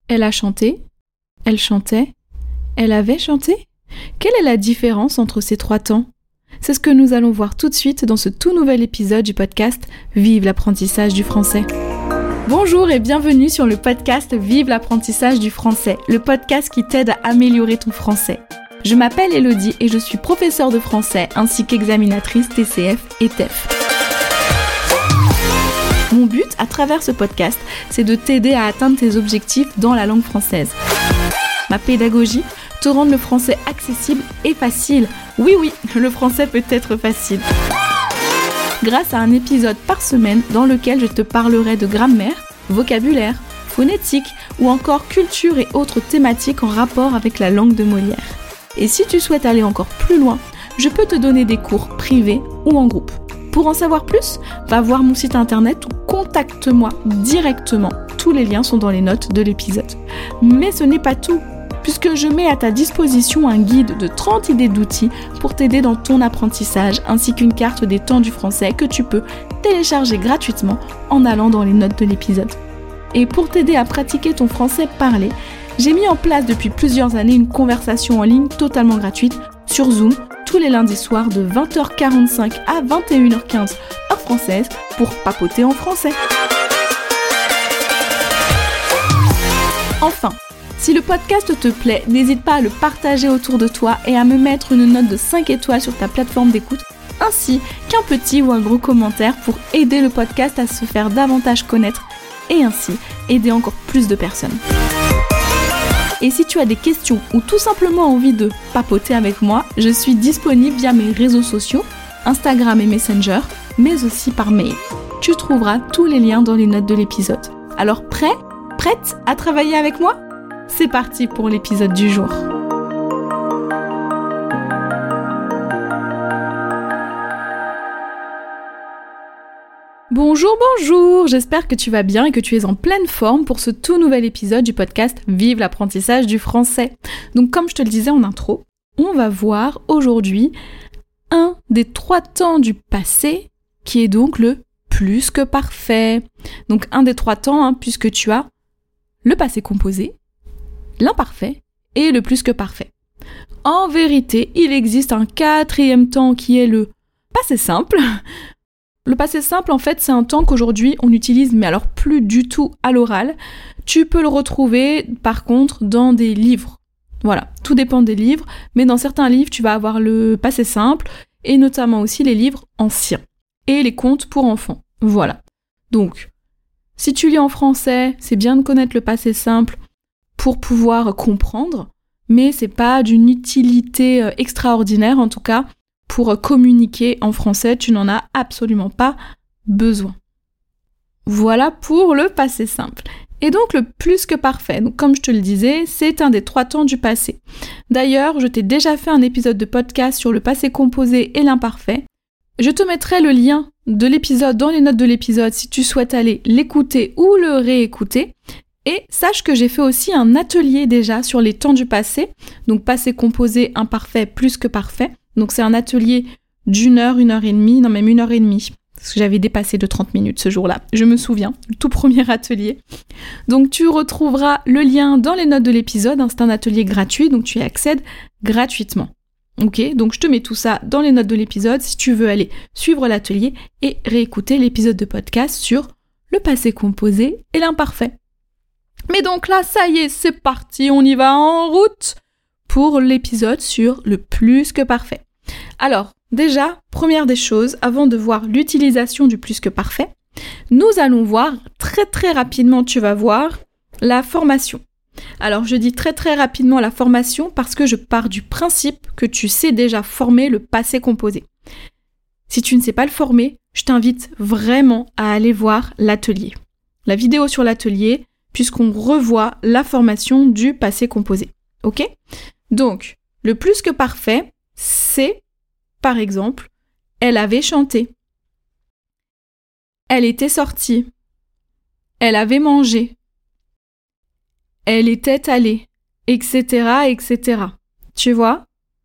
Elle a chanté, elle chantait, elle avait chanté. Quelle est la différence entre ces 3 temps ? C'est ce que nous allons voir tout de suite dans ce tout nouvel épisode du podcast Vive l'apprentissage du français. Bonjour et bienvenue sur le podcast Vive l'apprentissage du français, le podcast qui t'aide à améliorer ton français. Je m'appelle Elodie et je suis professeure de français ainsi qu'examinatrice TCF et TEF. Mon but à travers ce podcast, c'est de t'aider à atteindre tes objectifs dans la langue française. Ma pédagogie, te rendre le français accessible et facile. Oui, le français peut être facile. Grâce à un épisode par semaine dans lequel je te parlerai de grammaire, vocabulaire, phonétique ou encore culture et autres thématiques en rapport avec la langue de Molière. Et si tu souhaites aller encore plus loin, je peux te donner des cours privés ou en groupe. Pour en savoir plus, va voir mon site internet ou contacte-moi directement. Tous les liens sont dans les notes de l'épisode. Mais ce n'est pas tout, puisque je mets à ta disposition un guide de 30 idées d'outils pour t'aider dans ton apprentissage, ainsi qu'une carte des temps du français que tu peux télécharger gratuitement en allant dans les notes de l'épisode. Et pour t'aider à pratiquer ton français parlé, j'ai mis en place depuis plusieurs années une conversation en ligne totalement gratuite sur Zoom tous les lundis soirs de 20h45 à 21h15 heure française pour papoter en français. Enfin, si le podcast te plaît, n'hésite pas à le partager autour de toi et à me mettre une note de 5 étoiles sur ta plateforme d'écoute, ainsi qu'un petit ou un gros commentaire pour aider le podcast à se faire davantage connaître et ainsi aider encore plus de personnes. Et si tu as des questions ou tout simplement envie de papoter avec moi, je suis disponible via mes réseaux sociaux, Instagram et Messenger, mais aussi par mail. Tu trouveras tous les liens dans les notes de l'épisode. Alors prête à travailler avec moi ? C'est parti pour l'épisode du jour. Bonjour, j'espère que tu vas bien et que tu es en pleine forme pour ce tout nouvel épisode du podcast Vive l'apprentissage du français. Donc comme je te le disais en intro, on va voir aujourd'hui un des 3 temps du passé qui est donc le plus que parfait. Donc un des 3 temps puisque tu as le passé composé, l'imparfait et le plus que parfait. En vérité, il existe un 4e temps qui est le passé simple. Le passé simple, en fait, c'est un temps qu'aujourd'hui on utilise, mais alors plus du tout à l'oral. Tu peux le retrouver, par contre, dans des livres. Voilà, tout dépend des livres, mais dans certains livres, tu vas avoir le passé simple, et notamment aussi les livres anciens, et les contes pour enfants. Voilà. Donc, si tu lis en français, c'est bien de connaître le passé simple pour pouvoir comprendre, mais c'est pas d'une utilité extraordinaire, en tout cas, pour communiquer en français, tu n'en as absolument pas besoin. Voilà pour le passé simple. Et donc le plus que parfait, donc comme je te le disais, c'est un des 3 temps du passé. D'ailleurs, je t'ai déjà fait un épisode de podcast sur le passé composé et l'imparfait. Je te mettrai le lien de l'épisode dans les notes de l'épisode si tu souhaites aller l'écouter ou le réécouter. Et sache que j'ai fait aussi un atelier déjà sur les temps du passé, donc passé composé, imparfait, plus que parfait. Donc c'est un atelier d'1 heure, 1h30, non même 1h30, parce que j'avais dépassé de 30 minutes ce jour-là, je me souviens, le tout premier atelier. Donc tu retrouveras le lien dans les notes de l'épisode, c'est un atelier gratuit, donc tu y accèdes gratuitement. Ok, donc je te mets tout ça dans les notes de l'épisode si tu veux aller suivre l'atelier et réécouter l'épisode de podcast sur le passé composé et l'imparfait. Mais donc là, ça y est, c'est parti, on y va en route pour l'épisode sur le plus que parfait. Alors, déjà, première des choses, avant de voir l'utilisation du plus que parfait, nous allons voir très rapidement, tu vas voir, la formation. Alors, je dis très rapidement la formation parce que je pars du principe que tu sais déjà former le passé composé. Si tu ne sais pas le former, je t'invite vraiment à aller voir l'atelier. La vidéo sur l'atelier, puisqu'on revoit la formation du passé composé. Ok ? Donc, le plus que parfait, c'est, par exemple, elle avait chanté, elle était sortie, elle avait mangé, elle était allée, etc. Tu vois ?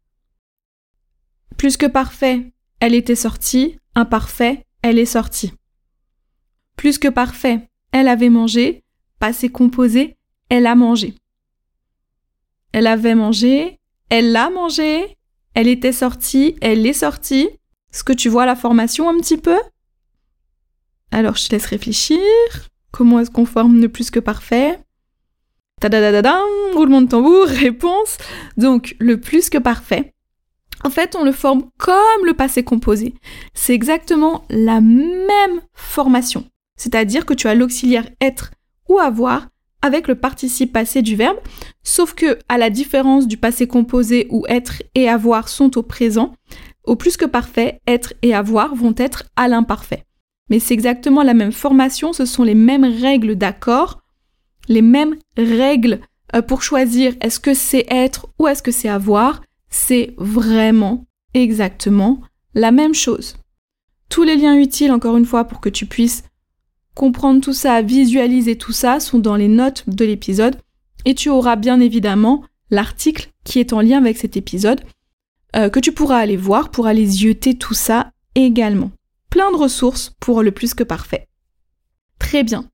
Plus que parfait, elle était sortie, imparfait, elle est sortie. Plus que parfait, elle avait mangé, passé composé, elle a mangé. Elle avait mangé, elle a mangé, elle était sortie, elle est sortie. Est-ce que tu vois la formation un petit peu? Alors, je te laisse réfléchir. Comment est-ce qu'on forme le plus que parfait? Tadadadadam, roulement de tambour, réponse. Donc, le plus que parfait, en fait, on le forme comme le passé composé. C'est exactement la même formation. C'est-à-dire que tu as l'auxiliaire être ou avoir avec le participe passé du verbe, sauf que, à la différence du passé composé où être et avoir sont au présent, au plus que parfait, être et avoir vont être à l'imparfait. Mais c'est exactement la même formation, ce sont les mêmes règles d'accord, les mêmes règles pour choisir est-ce que c'est être ou est-ce que c'est avoir, c'est vraiment exactement la même chose. Tous les liens utiles, encore une fois, pour que tu puisses comprendre tout ça, visualiser tout ça, sont dans les notes de l'épisode et tu auras bien évidemment l'article qui est en lien avec cet épisode que tu pourras aller voir pour aller zioter tout ça également. Plein de ressources pour le plus que parfait. Très bien.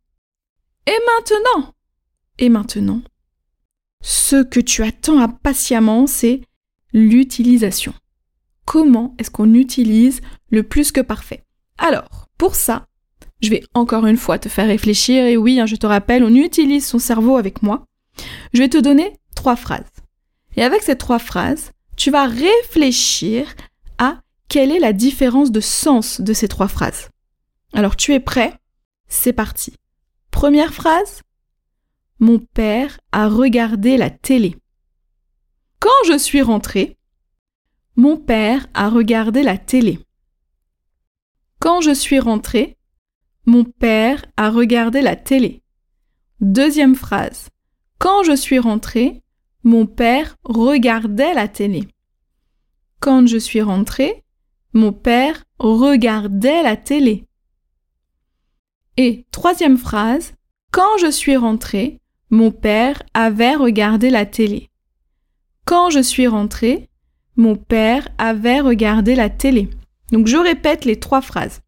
Et maintenant, ce que tu attends impatiemment, c'est l'utilisation. Comment est-ce qu'on utilise le plus que parfait? Alors, pour ça, je vais encore une fois te faire réfléchir. Et oui, je te rappelle, on utilise son cerveau avec moi. Je vais te donner 3 phrases. Et avec ces 3 phrases, tu vas réfléchir à quelle est la différence de sens de ces 3 phrases. Alors, tu es prêt? C'est parti. Première phrase. Mon père a regardé la télé. Quand je suis rentrée, mon père a regardé la télé. Quand je suis rentrée, mon père a regardé la télé. Deuxième phrase. Quand je suis rentrée, mon père regardait la télé. Quand je suis rentrée, mon père regardait la télé. Et troisième phrase. Quand je suis rentrée, mon père avait regardé la télé. Quand je suis rentrée, mon père avait regardé la télé. Donc je répète les 3 phrases.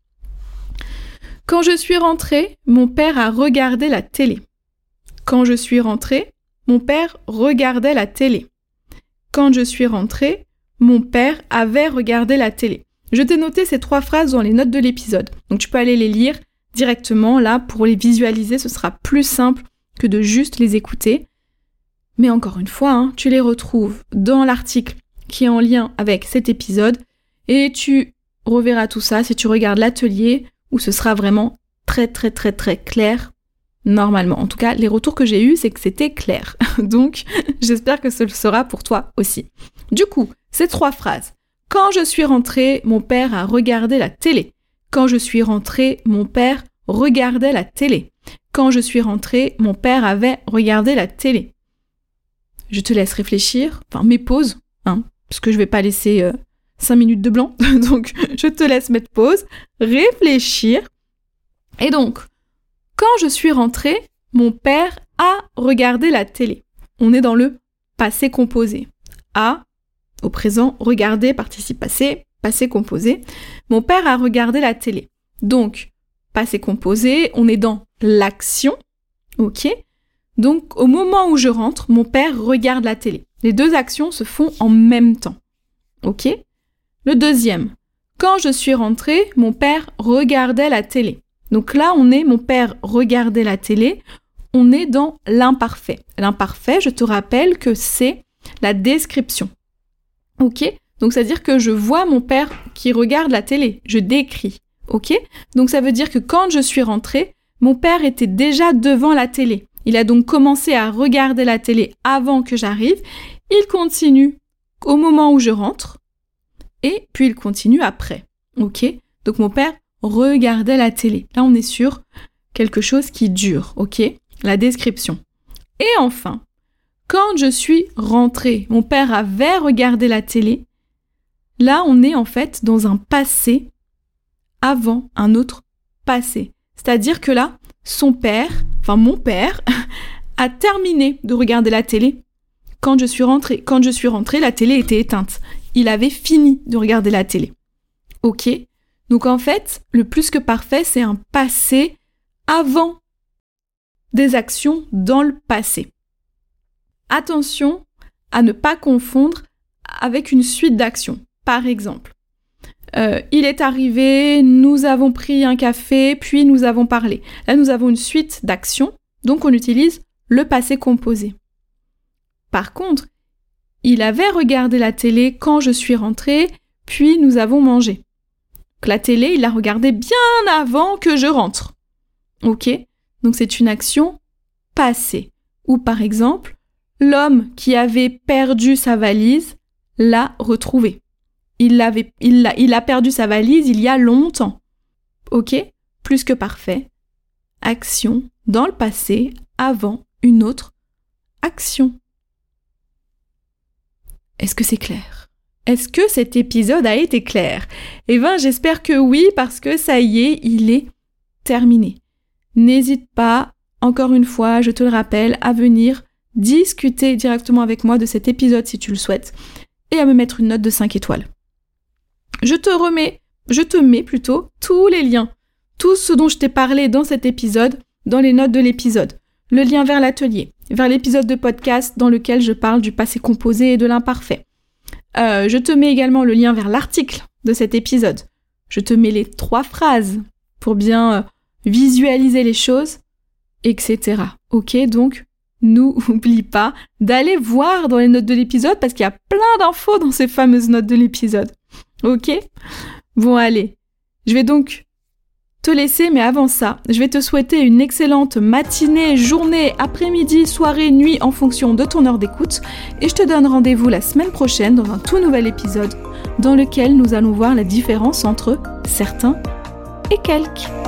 Quand je suis rentrée, mon père a regardé la télé. Quand je suis rentrée, mon père regardait la télé. Quand je suis rentrée, mon père avait regardé la télé. Je t'ai noté ces 3 phrases dans les notes de l'épisode. Donc tu peux aller les lire directement là pour les visualiser. Ce sera plus simple que de juste les écouter. Mais encore une fois, tu les retrouves dans l'article qui est en lien avec cet épisode et tu reverras tout ça si tu regardes l'atelier où ce sera vraiment très clair normalement. En tout cas, les retours que j'ai eus, c'est que c'était clair. Donc, j'espère que ce le sera pour toi aussi. Du coup, ces 3 phrases. Quand je suis rentrée, mon père a regardé la télé. Quand je suis rentrée, mon père regardait la télé. Quand je suis rentrée, mon père avait regardé la télé. Je te laisse réfléchir, mes pauses, parce que je vais pas laisser 5 minutes de blanc, donc je te laisse mettre pause, réfléchir. Et donc, quand je suis rentrée, mon père a regardé la télé. On est dans le passé composé. A, au présent, regarder, participe passé, passé composé. Mon père a regardé la télé. Donc, passé composé, on est dans l'action, ok? Donc, au moment où je rentre, mon père regarde la télé. Les 2 actions se font en même temps, ok? Le deuxième, quand je suis rentrée, mon père regardait la télé. Donc là, on est mon père regardait la télé, on est dans l'imparfait. L'imparfait, je te rappelle que c'est la description. Ok? Donc, c'est-à-dire que je vois mon père qui regarde la télé. Je décris. Ok? Donc, ça veut dire que quand je suis rentrée, mon père était déjà devant la télé. Il a donc commencé à regarder la télé avant que j'arrive. Il continue au moment où je rentre. Et puis, il continue après. Ok? Donc, mon père regardait la télé. Là, on est sur quelque chose qui dure. Ok? La description. Et enfin, quand je suis rentrée, mon père avait regardé la télé. Là, on est en fait dans un passé avant un autre passé. C'est-à-dire que là, mon père, a terminé de regarder la télé quand je suis rentrée. Quand je suis rentrée, la télé était éteinte. Il avait fini de regarder la télé. Ok? Donc en fait, le plus que parfait, c'est un passé avant des actions dans le passé. attention à ne pas confondre avec une suite d'actions. Par exemple, il est arrivé, nous avons pris un café, puis nous avons parlé. Là, nous avons une suite d'actions, donc on utilise le passé composé. Par contre, il avait regardé la télé quand je suis rentrée, puis nous avons mangé. Donc, la télé, il l'a regardée bien avant que je rentre. Ok ? Donc c'est une action passée. Ou par exemple, l'homme qui avait perdu sa valise l'a retrouvée. Il a perdu sa valise il y a longtemps. Ok ? Plus que parfait. Action dans le passé avant une autre action. Est-ce que c'est clair ? Est-ce que cet épisode a été clair ? Eh bien, j'espère que oui, parce que ça y est, il est terminé. N'hésite pas, encore une fois, je te le rappelle, à venir discuter directement avec moi de cet épisode si tu le souhaites, et à me mettre une note de 5 étoiles. Je te mets plutôt tous les liens, tout ce dont je t'ai parlé dans cet épisode, dans les notes de l'épisode. Le lien vers l'atelier, vers l'épisode de podcast dans lequel je parle du passé composé et de l'imparfait. Je te mets également le lien vers l'article de cet épisode. Je te mets les 3 phrases pour bien visualiser les choses, etc. Ok, donc n'oublie pas d'aller voir dans les notes de l'épisode parce qu'il y a plein d'infos dans ces fameuses notes de l'épisode. Ok ? Bon, allez. Je vais donc te laisser, mais avant ça, je vais te souhaiter une excellente matinée, journée, après-midi, soirée, nuit en fonction de ton heure d'écoute et je te donne rendez-vous la semaine prochaine dans un tout nouvel épisode dans lequel nous allons voir la différence entre certains et quelques.